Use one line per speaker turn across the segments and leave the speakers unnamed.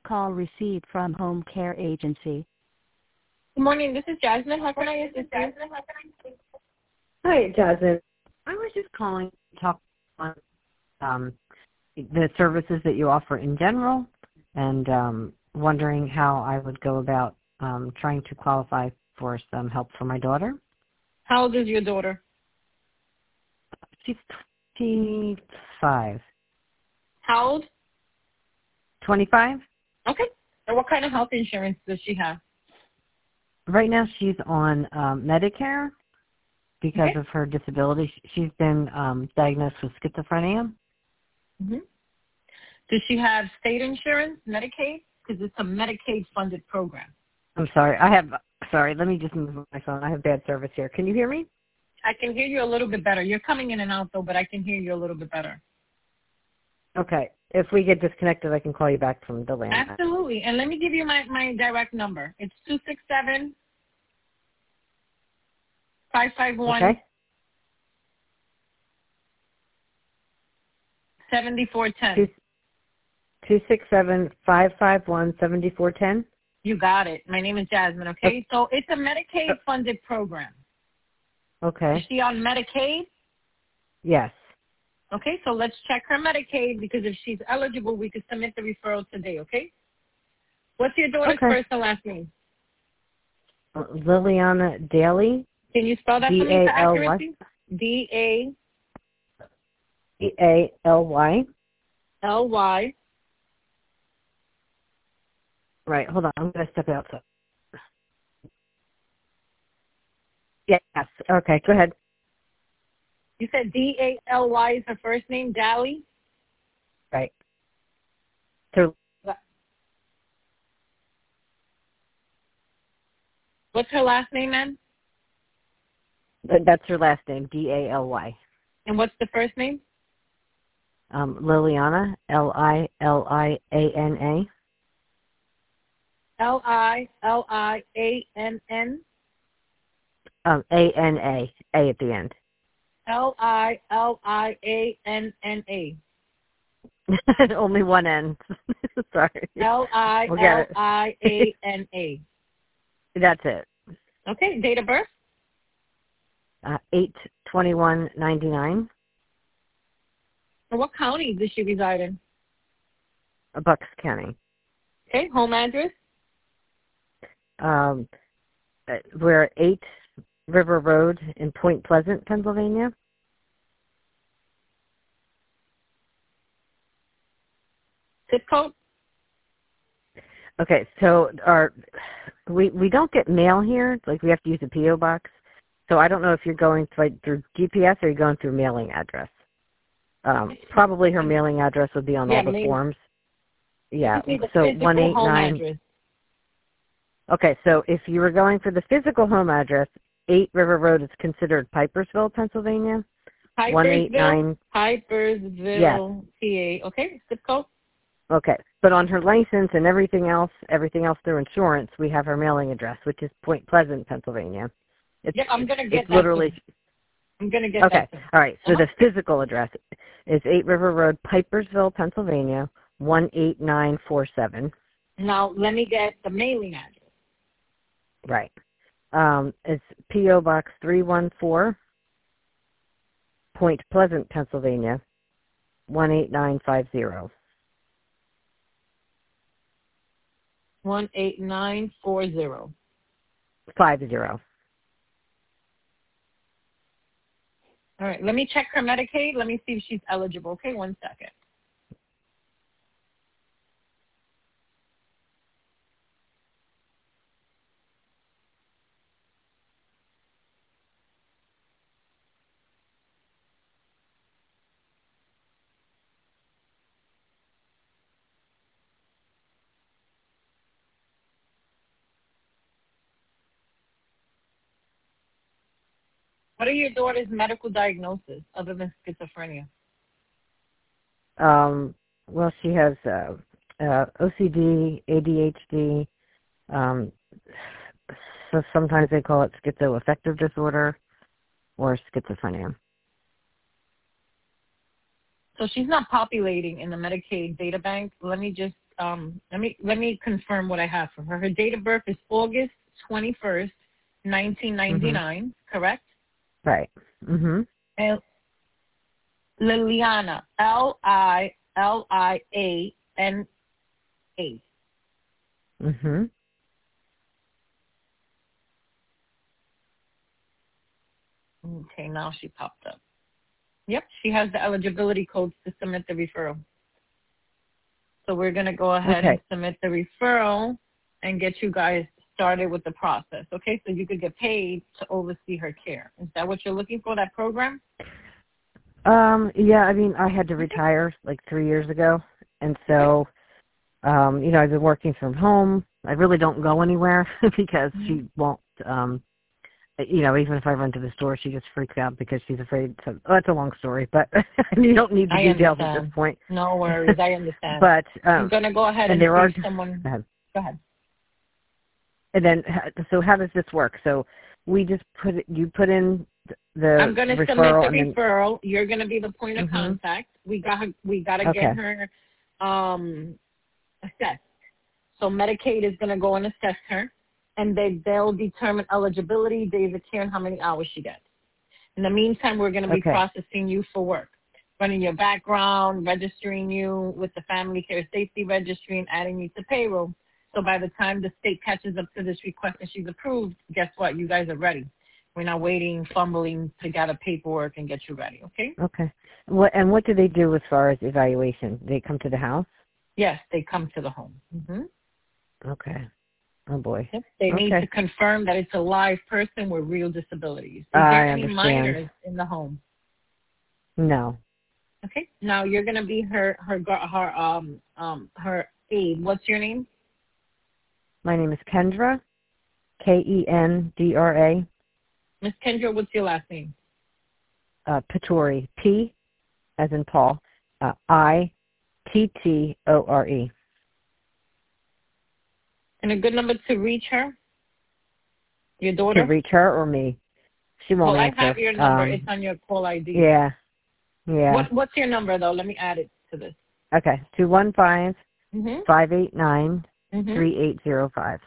call received from Home Care Agency.
Good morning. This is Jasmine. How can I assist you?
Hi, Jasmine. I was just calling to talk on the services that you offer in general and wondering how I would go about trying to qualify for some help for my daughter.
How old is your daughter?
She's 25.
How old?
25?
Okay. And what kind of health insurance does she have?
Right now she's on Medicare because of her disability. She's been diagnosed with schizophrenia.
Mm-hmm. Does she have state insurance, Medicaid? Because it's a Medicaid-funded program.
I'm sorry. Sorry, let me just move my phone. I have bad service here. Can you hear me?
I can hear you a little bit better. You're coming in and out, though, but I can hear you a little bit better.
Okay. If we get disconnected, I can call you back from the landline.
Absolutely. And let me give you my direct number. It's 267-551.
Okay.
7410.
267-551-7410.
You got it. My name is Jasmine, okay? So it's a Medicaid-funded program.
Okay.
Is she on Medicaid?
Yes.
Okay, so let's check her Medicaid because if she's eligible, we could submit the referral today, okay? What's your daughter's first and last name?
Liliana Daly.
Can you spell that for me for accuracy? D-A...
D-A-L-Y.
L-Y.
Right, hold on. I'm going to step outside. Yes. Okay, go ahead.
You said D-A-L-Y is her first name, Daly?
Right. So,
what's her last name, then?
that's her last name, D-A-L-Y.
And what's the first name?
Liliana, L-I-L-I-A-N-A.
L-I-L-I-A-N-N?
A-N-A, A at the end.
L-I-L-I-A-N-N-A.
Only one N. Sorry.
L-I-L-I-A-N-A.
That's it.
Okay, date of birth?
8/21/99.
And what county does she reside in?
Bucks County.
Okay, home address?
We're at 8 River Road in Point Pleasant, Pennsylvania.
Zip code?
Okay, so we don't get mail here. Like, we have to use a P.O. box. So I don't know if you're going through GPS or you're going through mailing address. Probably her mailing address would be on all the forms. Yeah, so 189. Okay, so if you were going for the physical home address, 8 River Road is considered Pipersville, Pennsylvania.
Pipersville,
yes.
PA. Okay, zip code?
Okay, but on her license and everything else through insurance, we have her mailing address, which is Point Pleasant, Pennsylvania.
Yep, I'm going to get that.
Literally.
I'm going to get
that.
Okay,
all right, so the physical address is 8 River Road, Pipersville, Pennsylvania, 18947.
Now, let me get the mailing address.
Right. It's P.O. Box 314, Point Pleasant, Pennsylvania, 18950.
18940.
50.
All right, let me check her Medicaid. Let me see if she's eligible. Okay, 1 second. What are your daughter's medical diagnoses other than schizophrenia?
Well, she has OCD, ADHD. So sometimes they call it schizoaffective disorder or schizophrenia.
So she's not populating in the Medicaid data bank. Let me just let me confirm what I have for her. Her date of birth is August 21st, 1999, correct?
Right. Mhm.
And Liliana, Liliana.
Mhm.
Okay, now she popped up. Yep, she has the eligibility codes to submit the referral. So we're going to go ahead and submit the referral and get you guys started with the process, okay? So you could get paid to oversee her care. Is that what you're looking for, that program?
Yeah, I mean, I had to retire like 3 years ago, and so, you know, I've been working from home. I really don't go anywhere because she won't, you know, even if I run to the store, she just freaks out because she's afraid. So that's a long story, but you don't need the details at this point.
No worries, I understand.
But
I'm going to go ahead and
there are
someone. Go ahead.
And then, so how does this work? So we just you put in the
I'm going to submit the referral. You're going to be the point of contact. We got to get her assessed. So Medicaid is going to go and assess her, and they'll determine eligibility, days of care, and how many hours she gets. In the meantime, we're going to be processing you for work, running your background, registering you with the Family Care Safety Registry, and adding you to payroll. So by the time the state catches up to this request and she's approved, guess what? You guys are ready. We're not waiting, fumbling to gather paperwork and get you ready, okay?
Okay. What do they do as far as evaluation? They come to the house?
Yes, they come to the home.
Okay. Oh, boy.
Yep. They need to confirm that it's a live person with real disabilities. Is
I
there any
understand.
minors in the home?
No.
Okay. Now you're going to be her aide. What's your name?
My name is Kendra, Kendra.
Miss Kendra, what's your last name?
Pittori, P as in Paul, Ittore.
And a good number to reach her? Your daughter?
To reach her or me? She won't answer.
I have your number. It's on your call ID.
Yeah.
What's your number, though? Let me add it to this.
Okay, 215-589-3805.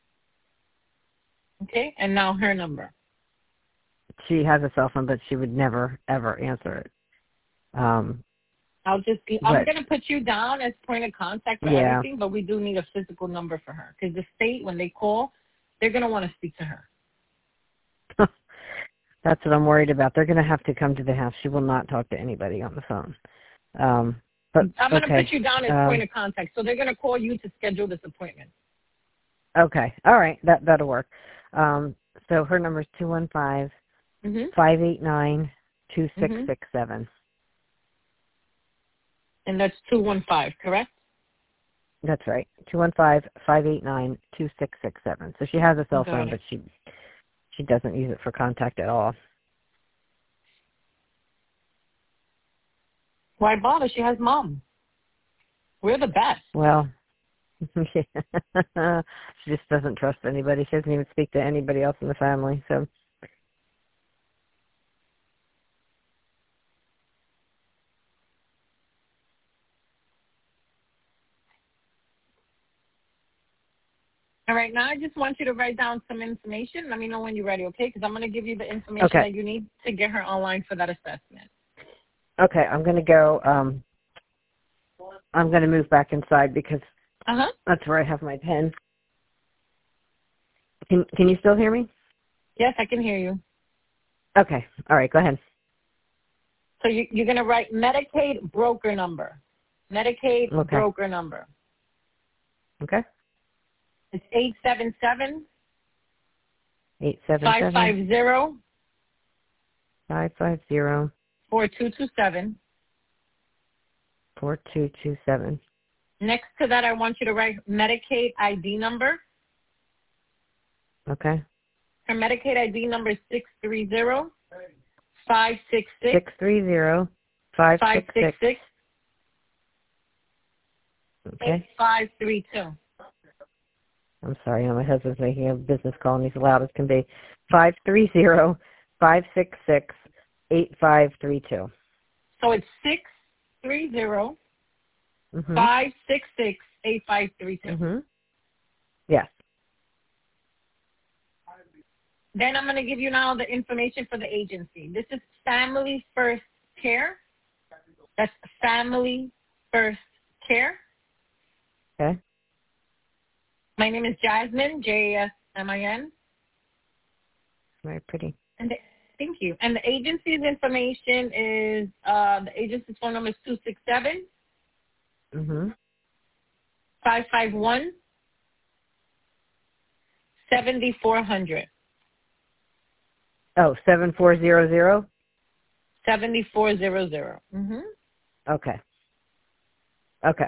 Okay, and now her number.
She has a cell phone, but she would never, ever answer it. I'm
going to put you down as point of contact for everything, but we do need a physical number for her. Because the state, when they call, they're going to want to speak to her.
That's what I'm worried about. They're going to have to come to the house. She will not talk to anybody on the phone. But
I'm going to put you down as point of contact. So they're going to call you to schedule this appointment.
Okay. All right. That'll work. So her number is 215-589-2667.
And that's 215, correct?
That's right. 215-589-2667. So she has a cell phone, but she doesn't use it for contact at all.
Why bother? She has mom. We're the best.
Well, she just doesn't trust anybody. She doesn't even speak to anybody else in the family. So.
All right, now I just want you to write down some information. Let me know when you're ready, okay? Because I'm going to give you the information that you need to get her online for that assessment.
Okay, I'm going to go. I'm going to move back inside because that's where I have my pen. Can you still hear me?
Yes, I can hear you.
Okay. All right, go ahead.
So you're going to write Medicaid broker number. Medicaid broker number.
Okay.
It's 877
550
4227.
4227.
Next to that, I want you to write Medicaid ID number.
Okay.
Her Medicaid ID number is 630 566
630 566
8532.
I'm sorry, my husband's making a business call and he's loud as can be. 530-566-8532.
So it's 630-566-8532. 8532.
Yes.
Then I'm going to give you now the information for the agency. This is Family First Care. That's Family First Care.
Okay.
My name is Jasmine, Jasmin.
Very pretty.
And thank you. And the agency's information is, the agency's phone number is 267 551 7400.
Oh, 7400?
7400.
Okay. Okay.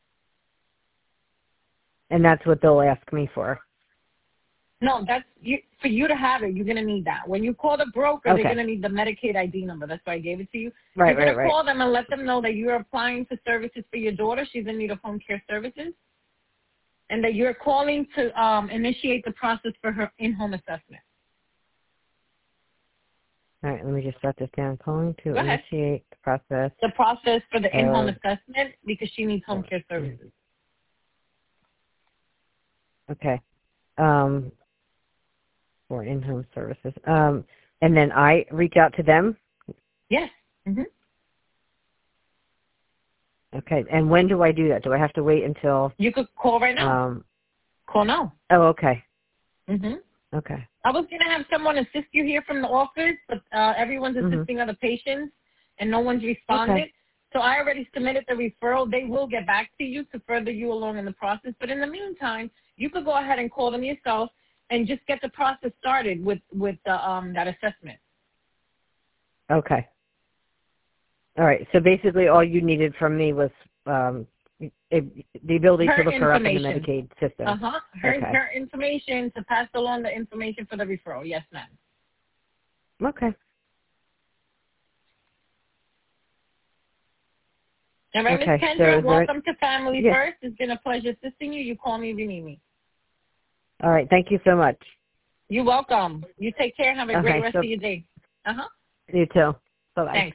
And that's what they'll ask me for.
No, that's for you to have it. You're gonna need that. When you call the broker, they're gonna need the Medicaid ID number. That's why I gave it to you.
Right,
you're gonna call them and let them know that you're applying for services for your daughter. She's in need of home care services, and that you're calling to initiate the process for her in-home assessment.
All right, let me just jot this down. Calling to initiate the process.
The process for the in-home assessment because she needs home care services.
Okay. For in-home services. And then I reach out to them?
Yes.
Okay. And when do I do that? Do I have to wait until?
You could call right now. Call now.
Oh, okay.
Okay. I was going to have someone assist you here from the office, but everyone's assisting other patients, and no one's responded. Okay. So I already submitted the referral. They will get back to you to further you along in the process. But in the meantime, you could go ahead and call them yourself and just get the process started with that assessment. Okay. All right. So basically all you needed from me was the ability to look her up in the Medicaid system. Her information, to pass along the information for the referral. Yes, ma'am. Okay. All right, Ms. Kendra, welcome to Family First. It's been a pleasure assisting you. You call me if you need me. All right. Thank you so much. You're welcome. You take care and have a great rest of your day. You too. Bye-bye. Thanks.